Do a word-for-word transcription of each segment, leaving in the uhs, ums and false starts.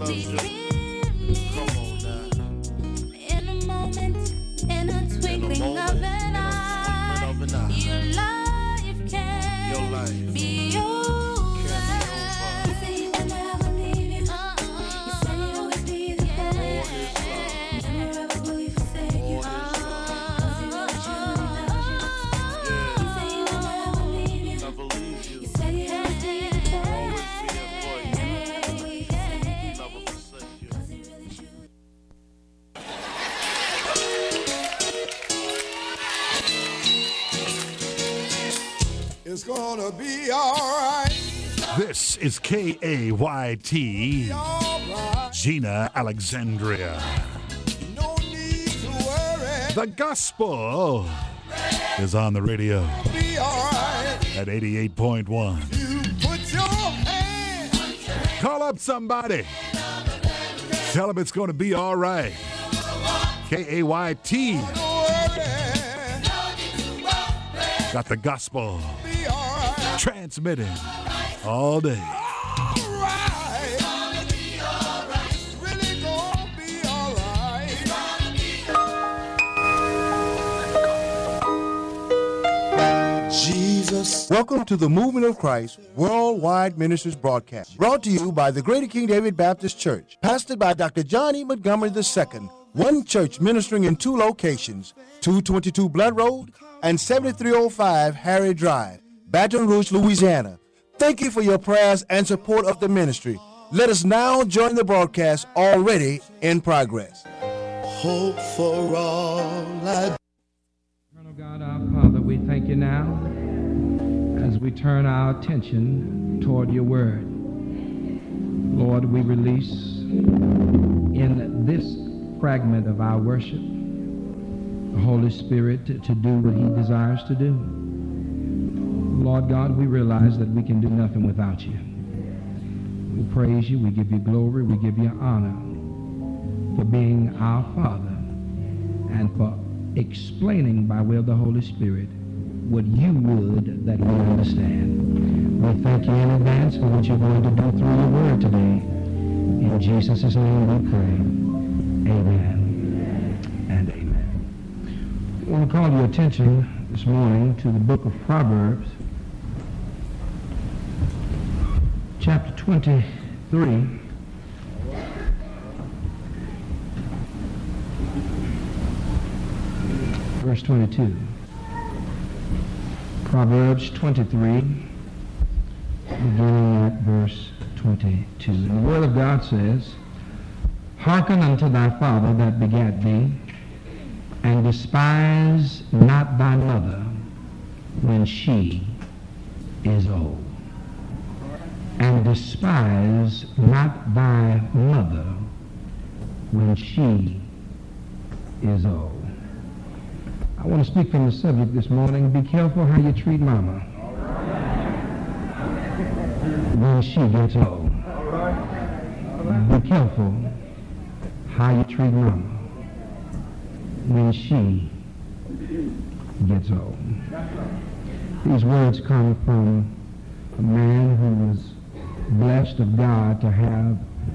loves you. Come on now. In a moment, in a twinkling of an eye, your life can Your life be over. You say you will never leave you. You say you'll always be there. Never ever will you forsake you. Cause he really truly loves you. You say you will never leave you. Never leave you. You say you'll always be there. Always be there for you. Never ever will you forsake you. Never forsake you. Cause he really truly. It's gonna be alright. This is K A Y T, Alright. Gina Alexandria. No need to worry. The gospel is on the radio Be alright. at eighty-eight point one. You put your hand. Call up somebody. Tell them it's going to be all right. K A Y T Don't worry. got the gospel Be alright. transmitting all day. Alright. It's really gonna be alright. Jesus. Welcome to the Movement of Christ Worldwide Ministries broadcast, brought to you by the Greater King David Baptist Church, pastored by Doctor John E. Montgomery the Second, one church ministering in two locations, two twenty-two Blood Road and seventy-three oh five Harry Drive, Baton Rouge, Louisiana. Thank you for your prayers and support of the ministry. Let us now join the broadcast already in progress. Hope for all I Eternal God, our Father, we thank you now as we turn our attention toward your word. Lord, we release in this fragment of our worship the Holy Spirit to, to do what he desires to do. Lord God, we realize that we can do nothing without you. We praise you, we give you glory, we give you honor for being our Father and for explaining by way of the Holy Spirit what you would that we understand. We thank you in advance for what you're going to do through your word today. In Jesus' name we pray. Amen and amen. I want to call your attention this morning to the book of Proverbs, chapter twenty-three. Verse twenty-two. Proverbs twenty-three, beginning at verse twenty-two. And the Word of God says, Hearken unto thy father that begat thee, and despise not thy mother when she is old. And despise not thy mother when she is old. I want to speak from the subject this morning. Be careful how you treat mama when she gets old. Be careful how you treat mama when she gets old. These words come from a man who was blessed of God to have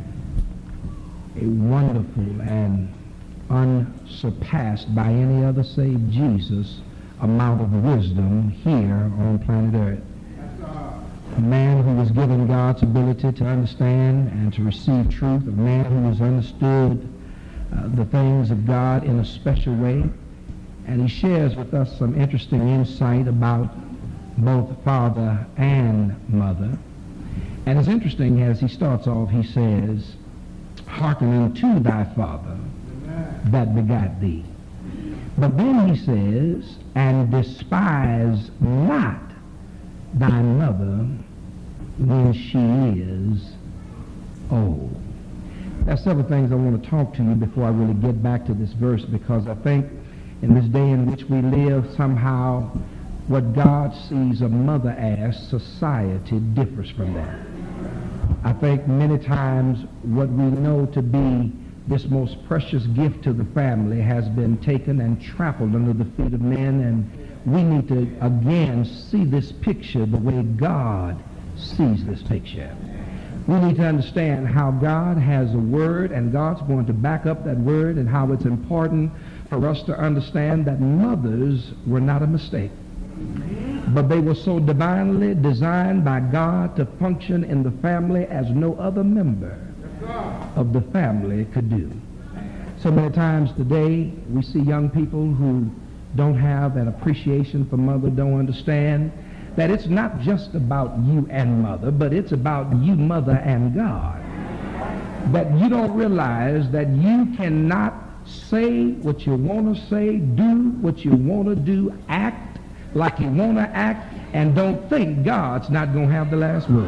a wonderful and unsurpassed by any other save Jesus amount of wisdom here on planet Earth. A man who was given God's ability to understand and to receive truth, a man who has understood uh, the things of God in a special way, and he shares with us some interesting insight about both father and mother. And it's interesting, as he starts off, he says, Hearken unto thy father that begat thee. But then he says, and despise not thy mother when she is old. There are several things I want to talk to you before I really get back to this verse, because I think in this day in which we live, somehow what God sees a mother as, society differs from that. I think many times what we know to be this most precious gift to the family has been taken and trampled under the feet of men, and we need to again see this picture the way God sees this picture. We need to understand how God has a word and God's going to back up that word, and how it's important for us to understand that mothers were not a mistake, but they were so divinely designed by God to function in the family as no other member of the family could do. So many times today we see young people who don't have an appreciation for mother, don't understand that it's not just about you and mother, but it's about you, mother, and God. That you don't realize that you cannot say what you want to say, do what you want to do, act like you want to act, and don't think God's not going to have the last word.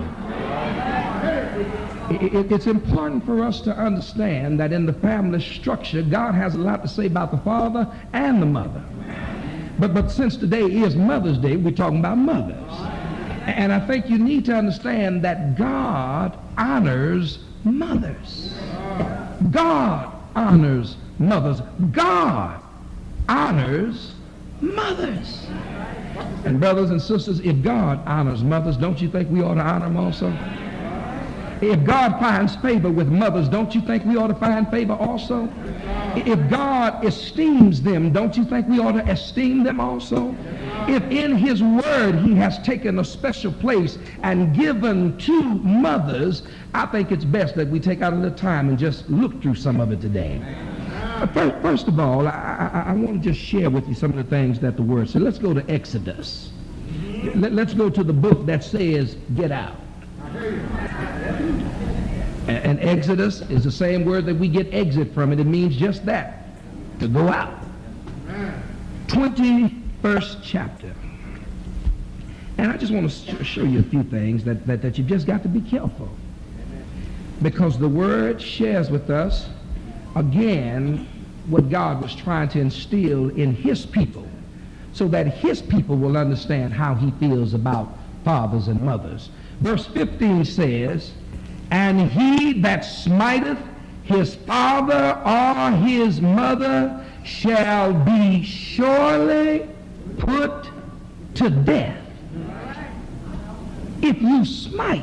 It, it, it's important for us to understand that in the family structure, God has a lot to say about the father and the mother. But, but since today is Mother's Day, we're talking about mothers. And I think you need to understand that God honors mothers. God honors mothers. God honors mothers. And brothers and sisters, if God honors mothers, don't you think we ought to honor them also? If God finds favor with mothers, don't you think we ought to find favor also? If God esteems them, don't you think we ought to esteem them also? If in his word he has taken a special place and given to mothers, I think it's best that we take out a little time and just look through some of it today. First, first of all, I, I, I want to just share with you some of the things that the word said. Let's go to Exodus. Let, let's go to the book that says, get out. And, and Exodus is the same word that we get exit from it. It means just that, to go out. twenty-first chapter. And I just want to sh- show you a few things that, that, that you've just got to be careful. Because the word shares with us, again, what God was trying to instill in his people, so that his people will understand how he feels about fathers and mothers. Verse fifteen says, and he that smiteth his father or his mother shall be surely put to death. If you smite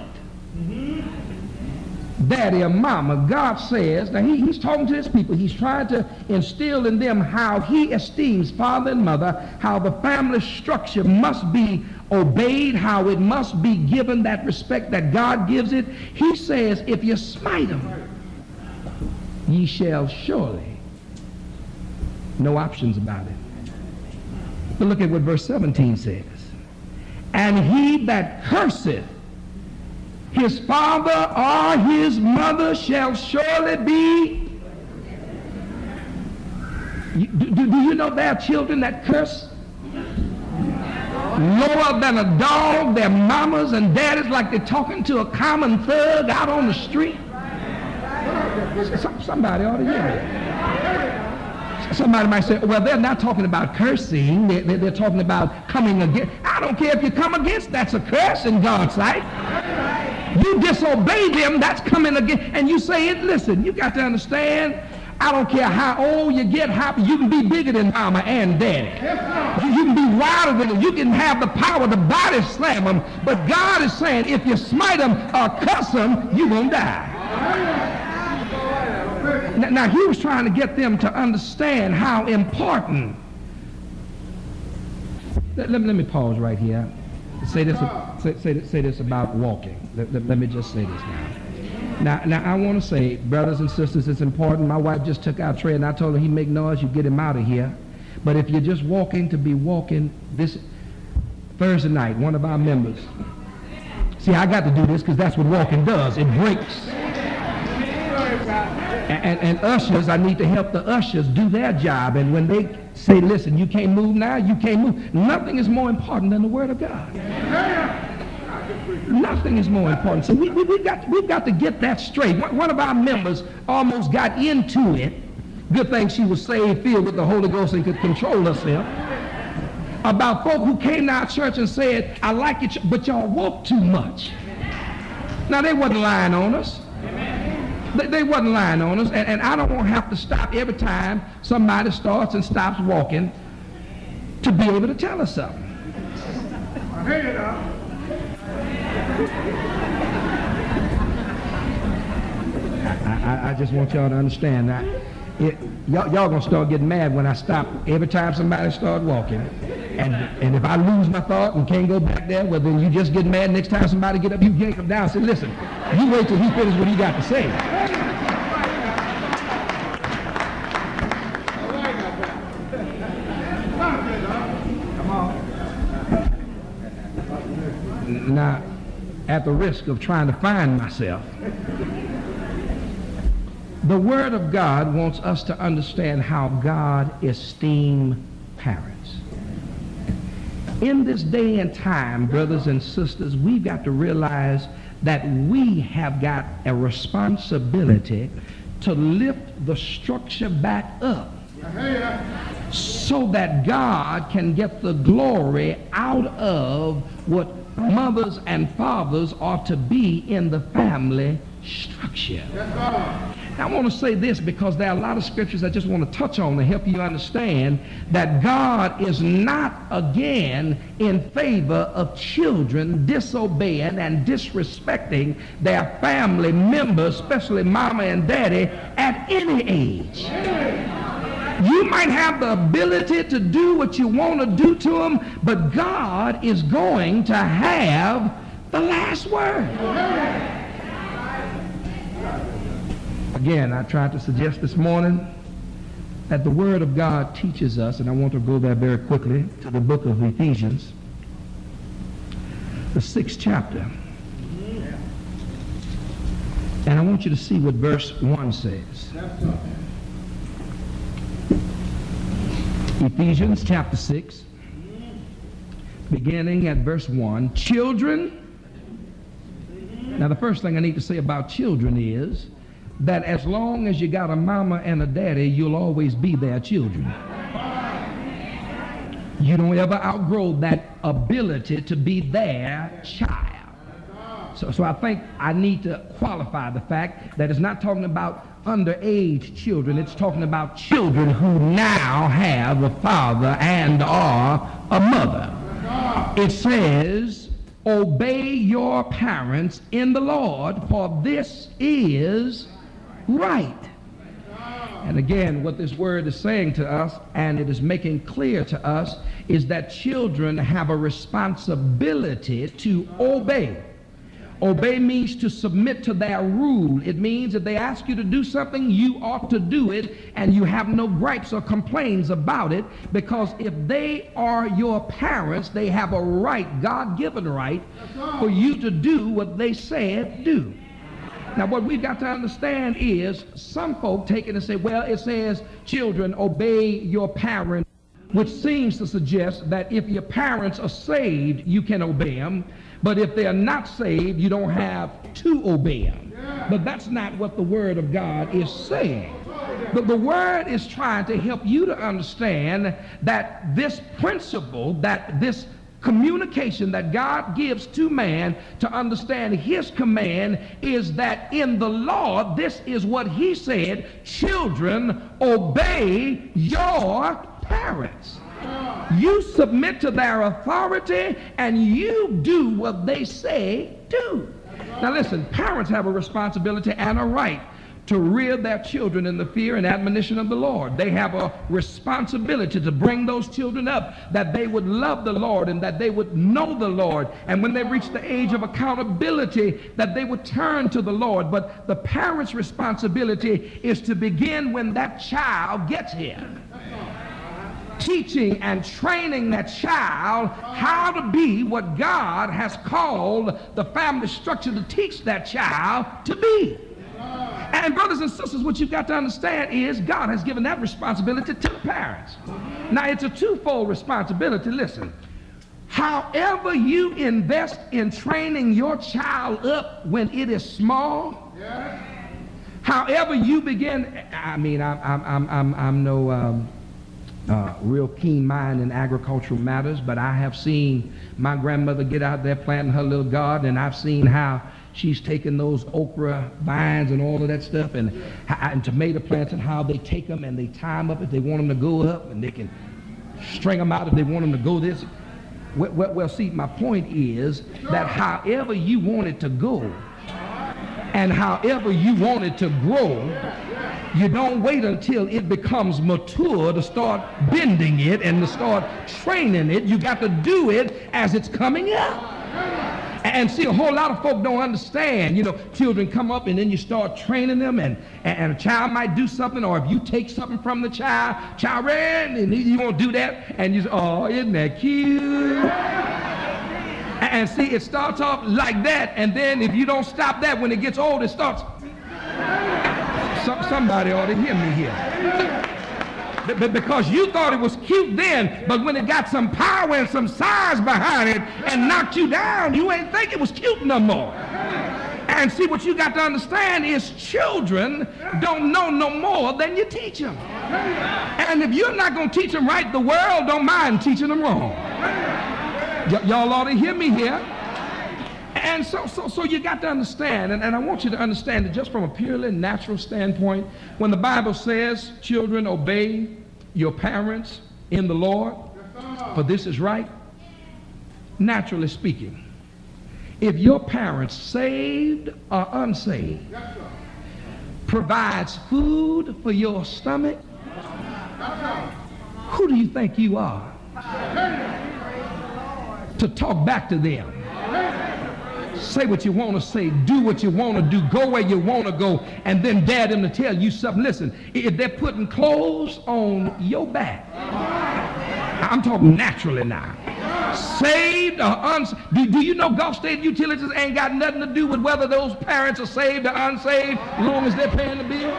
daddy or mama, God says, now he, he's talking to his people, he's trying to instill in them how he esteems father and mother, how the family structure must be obeyed, how it must be given that respect that God gives it. He says, if you smite them, ye shall surely. No options about it. But look at what verse seventeen says. And he that curseth his father or his mother shall surely be. You, do, do you know there are children that curse lower than a dog, their mamas and daddies, like they're talking to a common thug out on the street? Some, somebody ought to hear it. Somebody might say, well, they're not talking about cursing. They're, they're, they're talking about coming against. I don't care if you come against, that's a curse in God's sight. You disobey them, that's coming against. And you say it, listen, you got to understand, I don't care how old you get, how, you can be bigger than mama and daddy. You, you can be wilder than them. You can have the power to body slam them. But God is saying, if you smite them or cuss them, you're going to die. Now, now, he was trying to get them to understand how important. Let, let, let me pause right here. Say this, say, say, say this about walking. Let, let, let me just say this now. Now, now I want to say, brothers and sisters, it's important. My wife just took out Trey, and I told her he make noise, you get him out of here. But if you're just walking to be walking, this Thursday night, one of our members. See, I got to do this because that's what walking does. It breaks. And, and, and ushers, I need to help the ushers do their job. And when they say, listen, you can't move now, you can't move. Nothing is more important than the Word of God. Nothing is more important. So we, we, we've, got, we've got to get that straight. One, one of our members almost got into it. Good thing she was saved, filled with the Holy Ghost, and could control herself. About folk who came to our church and said, I like it, but y'all walk too much. Now, they wasn't lying on us. They, they wasn't lying on us, and, and I don't want to have to stop every time somebody starts and stops walking to be able to tell us something. I hear you now. I, I just want y'all to understand that. It, y'all, y'all gonna start getting mad when I stop every time somebody start walking. And and if I lose my thought and can't go back there, well then you just get mad next time somebody get up, you yank them down and say, listen, you wait till he finishes what he got to say. Come on. Now, at the risk of trying to find myself, the Word of God wants us to understand how God esteems parents. In this day and time, brothers and sisters, we've got to realize that we have got a responsibility to lift the structure back up so that God can get the glory out of what mothers and fathers ought to be in the family structure. Now, I want to say this because there are a lot of scriptures I just want to touch on to help you understand that God is not again in favor of children disobeying and disrespecting their family members, especially mama and daddy, at any age. You might have the ability to do what you want to do to them, but God is going to have the last word. Again, I tried to suggest this morning that the Word of God teaches us, and I want to go there very quickly to the book of Ephesians, the sixth chapter. And I want you to see what verse one says. Ephesians chapter six, beginning at verse one. Children. Now, the first thing I need to say about children is that as long as you got a mama and a daddy, you'll always be their children. You don't ever outgrow that ability to be their child. So, so I think I need to qualify the fact that it's not talking about underage children. It's talking about children who now have a father and or a mother. It says, obey your parents in the Lord, for this is right. And again, what this word is saying to us, and it is making clear to us, is that children have a responsibility to obey. Obey means to submit to their rule. It means if they ask you to do something, you ought to do it, and you have no gripes or complaints about it, because if they are your parents, they have a right, God-given right, for you to do what they said do. Now, what we've got to understand is some folk take it and say, well, it says, children, obey your parents, which seems to suggest that if your parents are saved, you can obey them. But if they're not saved, you don't have to obey them. But that's not what the Word of God is saying. But the Word is trying to help you to understand that this principle, that this communication that God gives to man to understand his command is that in the law, this is what he said, children, obey your parents. You submit to their authority and you do what they say do. Now listen, parents have a responsibility and a right to rear their children in the fear and admonition of the Lord. They have a responsibility to bring those children up, that they would love the Lord and that they would know the Lord. And when they reach the age of accountability, that they would turn to the Lord. But the parent's responsibility is to begin when that child gets here. Teaching and training that child how to be what God has called the family structure to teach that child to be. And brothers and sisters, what you've got to understand is God has given that responsibility to the parents. Now, it's a twofold responsibility. Listen, however you invest in training your child up when it is small, however you begin, I mean, I'm, I'm, I'm, I'm, I'm no um, uh, real keen mind in agricultural matters, but I have seen my grandmother get out there planting her little garden, and I've seen how she's taken those okra vines and all of that stuff and, and tomato plants and how they take them and they tie them up if they want them to go up, and they can string them out if they want them to go this. Well, well, well see, my point is that however you want it to go, And however you want it to grow, you don't wait until it becomes mature to start bending it and to start training it. You got to do it as it's coming up. And see, a whole lot of folk don't understand. You know, children come up and then you start training them, and, and a child might do something, or if you take something from the child, child ran, and you won't do that, and you say, oh, isn't that cute? And see, it starts off like that, and then if you don't stop that, when it gets old, it starts. Some, somebody ought to hear me here. But because you thought it was cute then, but when it got some power and some size behind it and knocked you down, you ain't think it was cute no more. And see, what you got to understand is children don't know no more than you teach them. And if you're not going to teach them right, the world don't mind teaching them wrong. Y- y'all ought to hear me here. And so, so, so you got to understand, and, and I want you to understand that just from a purely natural standpoint, when the Bible says, children, obey your parents in the Lord, for this is right, naturally speaking, if your parents, saved or unsaved, provides food for your stomach, who do you think you are to talk back to them? Say what you want to say, do what you want to do, go where you want to go, and then dare them to tell you something. Listen, if they're putting clothes on your back, I'm talking naturally now, saved or unsaved, do, do you know Gulf State Utilities ain't got nothing to do with whether those parents are saved or unsaved, as long as they're paying the bill?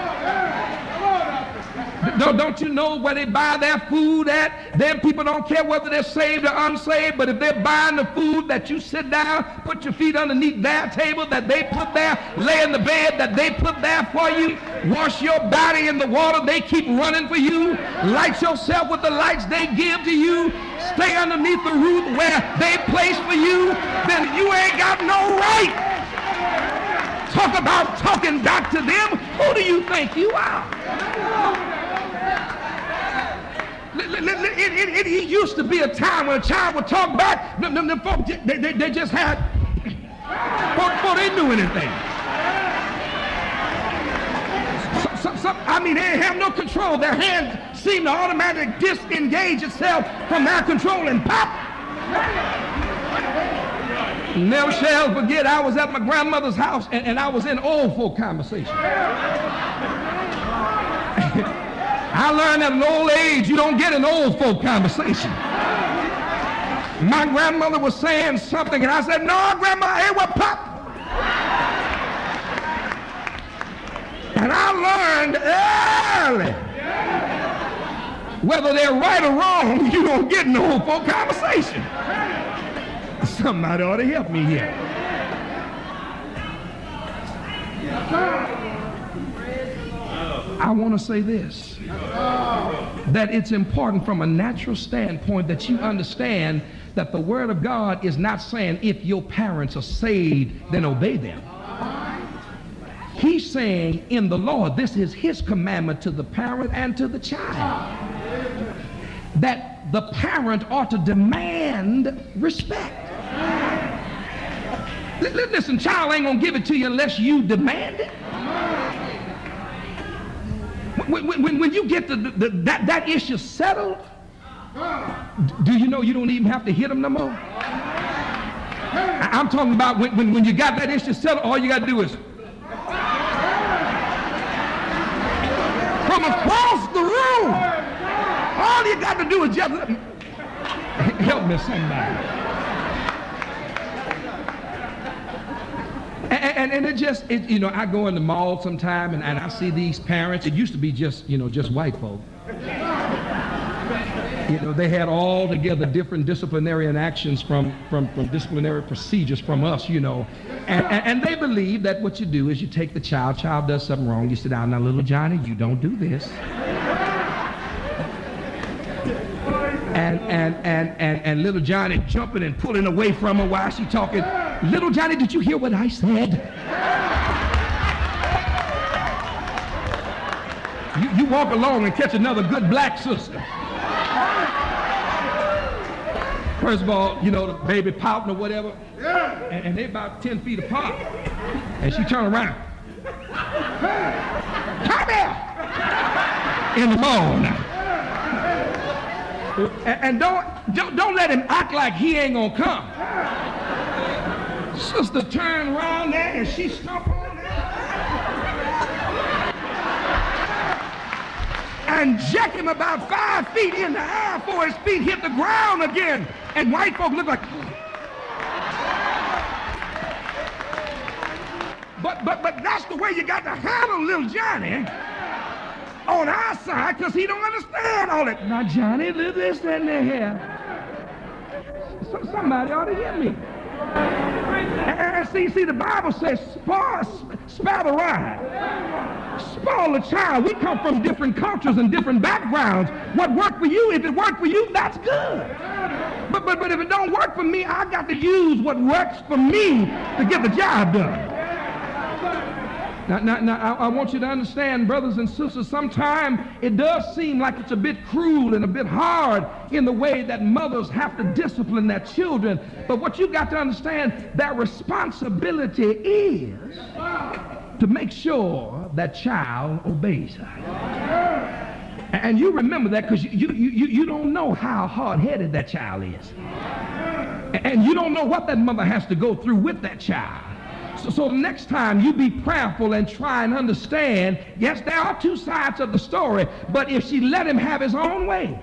Don't, don't you know where they buy their food at? Them people don't care whether they're saved or unsaved, but if they're buying the food that you sit down, put your feet underneath their table that they put there, lay in the bed that they put there for you, wash your body in the water they keep running for you, light yourself with the lights they give to you, stay underneath the roof where they place for you, then you ain't got no right. Talk about talking back to them. Who do you think you are? It, it, it, it used to be a time when a child would talk back. Them, them, them folks, they, they, they just had, before, before they knew anything. So, so, so, I mean, they didn't have no control. Their hands seemed to automatically disengage itself from their control and pop. Never shall forget, I was at my grandmother's house and, and I was in old folk conversation. I learned at an old age you don't get an old folk conversation. My grandmother was saying something and I said, no, Grandma, hey, what, Pop? And I learned early, whether they're right or wrong, you don't get an old folk conversation. Somebody ought to help me here. I want to say this, that it's important from a natural standpoint that you understand that the Word of God is not saying if your parents are saved, then obey them. He's saying in the Lord, this is His commandment to the parent and to the child, that the parent ought to demand respect. Listen, child ain't gonna give it to you unless you demand it. When, when, when you get the, the, that, that issue settled, do you know you don't even have to hit them no more? I'm talking about when, when, when you got that issue settled, all you got to do is from across the room, all you got to do is just help me somebody. And, and, and it just, it, you know, I go in the mall sometime and, and I see these parents. It used to be just, you know, just white folk. You know, they had all together different disciplinary actions from, from, from disciplinary procedures from us, you know. And, and, and they believe that what you do is you take the child, child does something wrong, you sit down, now little Johnny, you don't do this. And, and, and, and, and little Johnny jumping and pulling away from her while she talking. Little Johnny, did you hear what I said? You, you walk along and catch another good black sister. First of all, you know, the baby pouting or whatever, and, and they about ten feet apart. And she turned around. Come here! In the morning. And, and don't, don't, don't let him act like he ain't gonna come. Sister turned around there and she stomped on there. And jacked him about five feet in the air before his feet hit the ground again. And white folk look like... But, but, but that's the way you got to handle little Johnny on our side, because he don't understand all that. Now, Johnny, live this, that, and that here. So, somebody ought to hear me. And see, see, the Bible says, spoil, spare the rod. Spoil the child. We come from different cultures and different backgrounds. What worked for you, if it worked for you, that's good. But, but, but if it don't work for me, I got to use what works for me to get the job done. Now, now, now I, I want you to understand, brothers and sisters, sometimes it does seem like it's a bit cruel and a bit hard in the way that mothers have to discipline their children. But what you got to understand, their responsibility is to make sure that child obeys her. And you remember that because you, you, you, you don't know how hard-headed that child is. And you don't know what that mother has to go through with that child. So, so the next time you be prayerful and try and understand, yes, there are two sides of the story, but if she let him have his own way,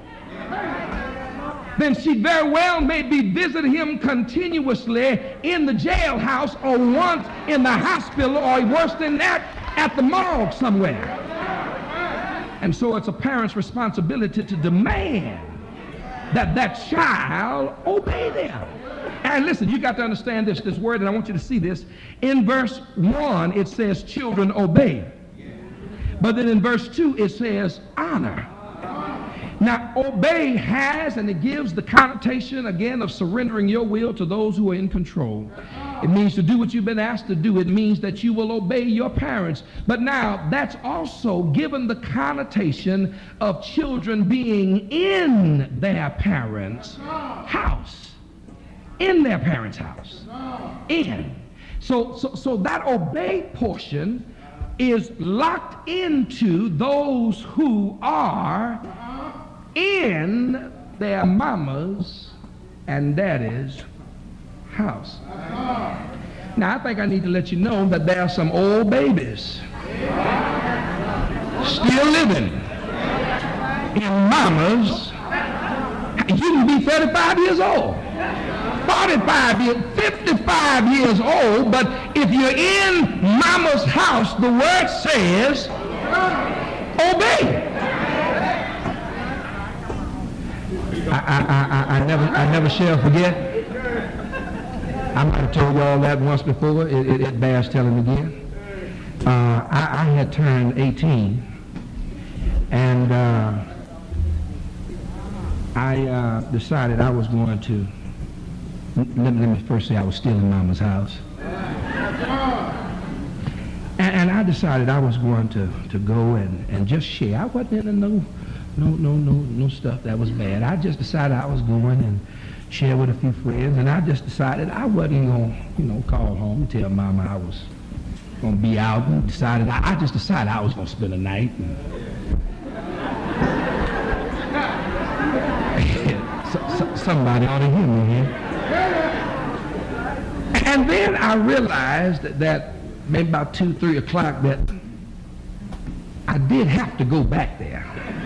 then she very well may be visiting him continuously in the jailhouse or once in the hospital or worse than that, at the morgue somewhere. And so it's a parent's responsibility to demand that that child obey them. And listen, you got to understand this, this word, and I want you to see this. In verse one, it says, children obey. But then in verse two, it says, honor. Now, obey has, and it gives the connotation, again, of surrendering your will to those who are in control. It means to do what you've been asked to do. It means that you will obey your parents. But now, that's also given the connotation of children being in their parents' house. In their parents' house. In. So, so, so that obey portion is locked into those who are in their mama's and daddy's house. Now, I think I need to let you know that there are some old babies still living in mama's. You can be thirty-five years old. forty-five years, fifty-five years old, but if you're in mama's house, the word says, obey. I, I, I, I never I never shall forget. I might have told you all that once before. It, it, it bears telling again. Uh, I, I had turned eighteen, and uh, I uh, decided I was going to. Let me, let me first say I was still in Mama's house. And, and I decided I was going to, to go and, and just share. I wasn't in no, no, no, no, no stuff that was bad. I just decided I was going and share with a few friends. And I just decided I wasn't going to, you know, call home and tell Mama I was going to be out. And decided, I, I just decided I was going to spend the night. And so, so, somebody ought to hear me here. And then I realized that, that maybe about two, three o'clock that I did have to go back there.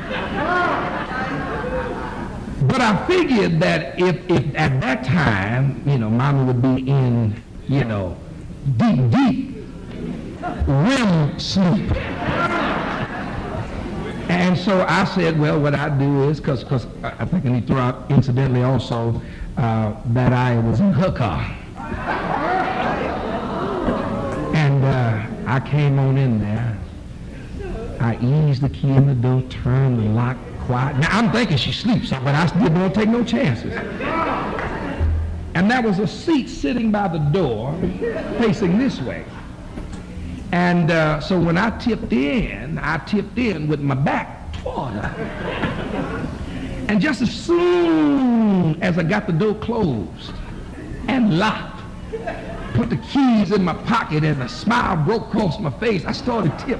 But I figured that if, if at that time, you know, Mama would be in, you know, deep, deep R E M sleep. And so I said, well, what I do is, because because I think I need to throw out incidentally also uh, that I was in her car. And uh, I came on in there. I eased the key in the door, turned the lock quiet. Now I'm thinking she sleeps, but I still don't take no chances. And there was a seat sitting by the door facing this way. And uh, so when I tipped in, I tipped in with my back toward her. And just as soon as I got the door closed and locked, put the keys in my pocket and a smile broke across my face, I started tipping.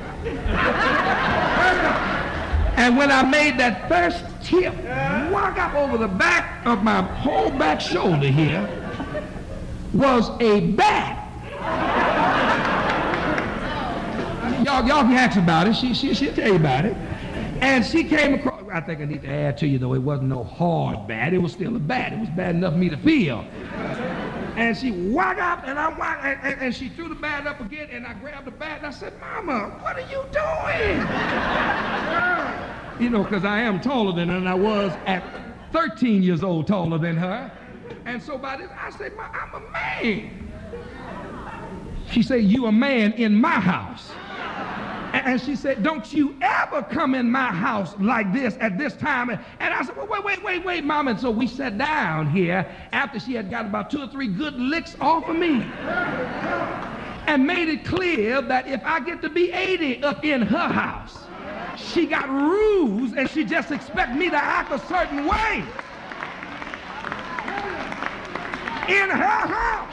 And when I made that first tip, walk up over the back of my whole back shoulder here was a bat. Y'all, y'all can ask about it. She, she, she'll tell you about it. And she came across, I think I need to add to you, though, it wasn't no hard bat. It was still a bat. It was bad enough for me to feel. And she walked up, and I walked, and, and, and she threw the bat up again, and I grabbed the bat, and I said, Mama, what are you doing? You know, because I am taller than her, and I was at thirteen years old taller than her. And so by this, I said, Ma, I'm a man. She said, you a man in my house. And she said, don't you ever come in my house like this at this time. And I said, well, wait, wait, wait, wait, Mama. And so we sat down here after she had got about two or three good licks off of me and made it clear that if I get to be eighty up in her house, she got rules and she just expects me to act a certain way in her house.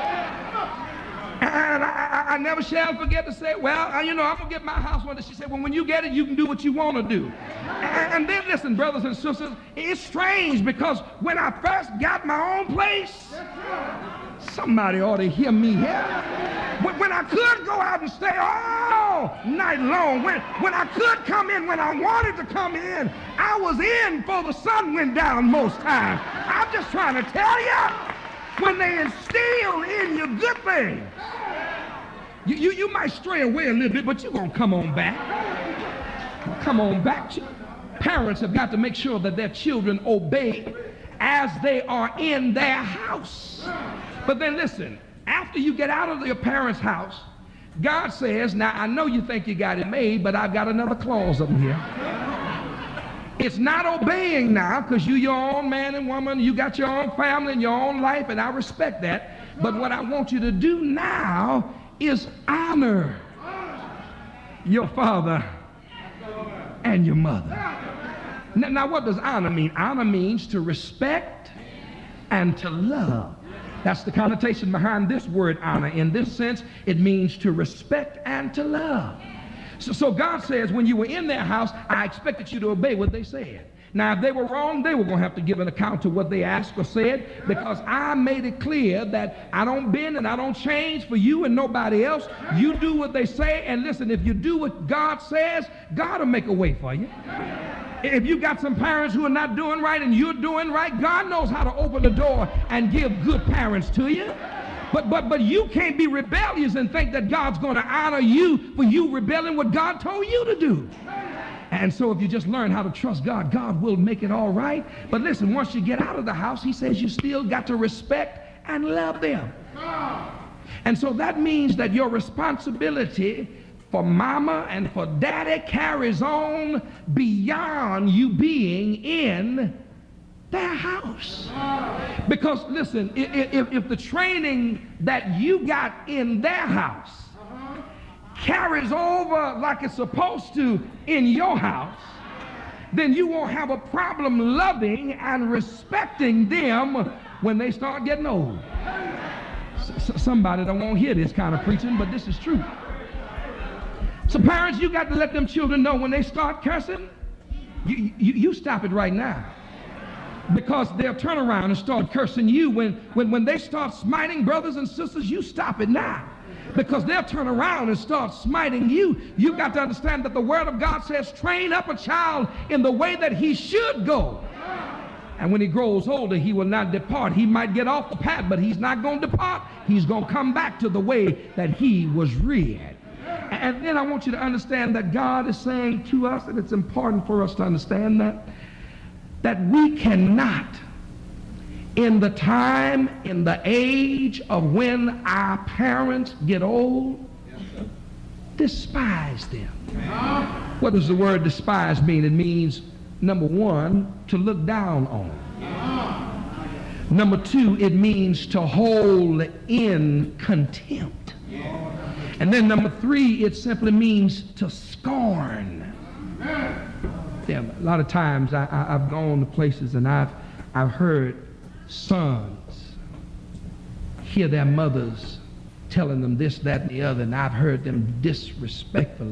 And I, I, I never shall forget to say, well, I, you know, I'm going to get my house one day. She said, well, when you get it, you can do what you want to do. And, and then, listen, brothers and sisters, it's strange because when I first got my own place, somebody ought to hear me here. When, when I could go out and stay all night long, when, when I could come in when I wanted to come in, I was in before the sun went down most times. I'm just trying to tell you. When they instill in you good things, you, you, you might stray away a little bit, but you're going to come on back. Come on back. Parents have got to make sure that their children obey as they are in their house. But then listen, after you get out of your parents' house, God says, now I know you think you got it made, but I've got another clause up here. It's not obeying now because you're your own man and woman, you got your own family and your own life, and I respect that. But what I want you to do now is honor your father and your mother. Now, now what does honor mean? Honor means to respect and to love. That's the connotation behind this word honor. In this sense, it means to respect and to love. So, so God says, when you were in their house, I expected you to obey what they said. Now, if they were wrong, they were going to have to give an account to what they asked or said, because I made it clear that I don't bend and I don't change for you and nobody else. You do what they say, and listen, if you do what God says, God will make a way for you. If you got some parents who are not doing right and you're doing right, God knows how to open the door and give good parents to you. But, but, but you can't be rebellious and think that God's going to honor you for you rebelling what God told you to do. And so if you just learn how to trust God, God will make it all right. But listen, once you get out of the house, he says you still got to respect and love them. And so that means that your responsibility for mama and for daddy carries on beyond you being in their house. Because listen, if, if the training that you got in their house carries over like it's supposed to in your house, then you won't have a problem loving and respecting them when they start getting old. S- somebody don't want to hear this kind of preaching, but this is true. So parents, you got to let them children know when they start cursing, you, you, you stop it right now. Because they'll turn around and start cursing you. When, when, when they start smiting brothers and sisters, you stop it now. Because they'll turn around and start smiting you. You've got to understand that the Word of God says, train up a child in the way that he should go. And when he grows older, he will not depart. He might get off the path, but he's not going to depart. He's going to come back to the way that he was reared. And then I want you to understand that God is saying to us, and it's important for us to understand that, that we cannot, in the time, in the age of when our parents get old, despise them. What does the word despise mean? It means, number one, to look down on. Number two, it means to hold in contempt. And then number three, it simply means to scorn. them. A lot of times I, I, I've gone to places and I've, I've heard sons hear their mothers telling them this, that, and the other, and I've heard them disrespectfully